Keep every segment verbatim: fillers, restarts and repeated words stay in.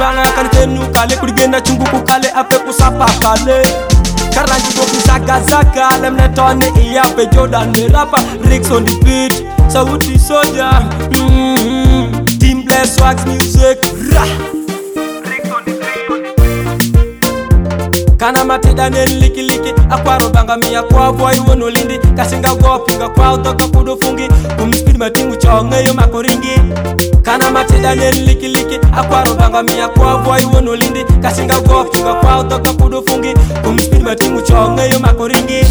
Banga kan tenu kale kudigenda chungu kukale ape kusapa pale Karanji go bisaga zaga lemne tone iya pe Jordan ne rapper Ricks on the beat Sauti Soja mm-hmm. Team Bless Swags music Rah. Ricks on the beat Kana matida nen liki liki Akwaro banga miya kwa boy wono lindi Kasinga go pinga kwa utoka kudo fungi Kumspid matingu chonge yo makoringi Kana matida nen liki liki Akwaro banga miya kwa boy wono lindi Kasinga go pinga kwa utoka kudo fungi Kumspid matingu chonge yo makoringi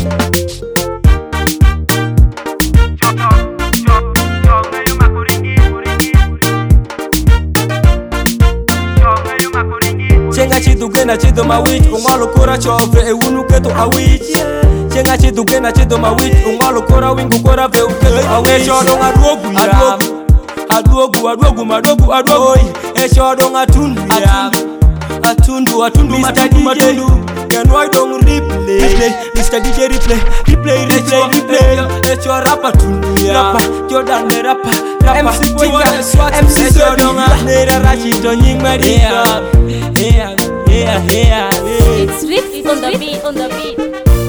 Chenga chidu gena chidu mawich Ungolo kura chove e unu keto awich Chenga chidu gena chidu mawich Ungolo kura wingu kura ve uketo awich Eshodong aduogu ya Aduogu aduogu madogu aduogu Eshodong atundu ya Atundu atundu matundu matundu Kenwai dong replay Mister D J replay Replay replay replay Esho rapper tundu ya Rapper Jordan ne rapper M C Boyka M C Sodonga Nera Rashito nying marika Yeah, yeah, yeah, yeah. It's Rick on the beat, on the beat.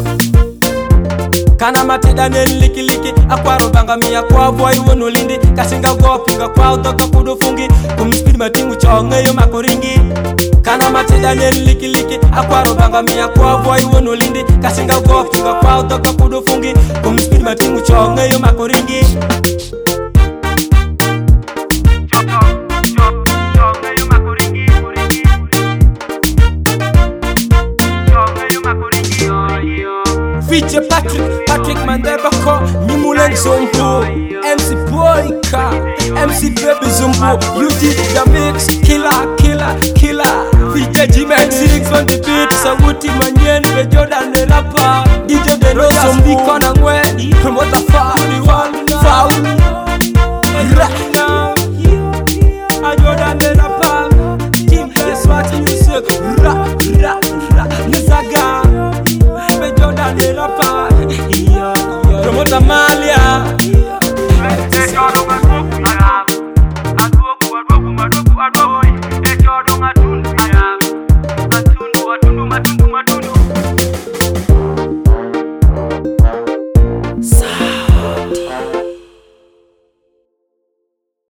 Kana matida nen liki liki Akwaro banga miya kwa boy wono lindi Kasinga go pinga kwa utoka kudo fungi Kumspid matingu chonge yo makoringi Kana matida nen liki liki Akwaro banga miya kwa boy wono lindi Kasinga go pinga kwa utoka kudo fungi Kumspid matingu chonge yo makoringi Feature Patrick, Patrick Mandebako, Nimulen Zombo, M C Boyka, M C Baby Zombo, you did the mix, killer, killer, killer. Feature G-Man six on the beat, Sauti Manyen, Be Jordan the rapper, D J The Rose Zombo, Kona Ngwe, promoter Foul, Foul, Foul,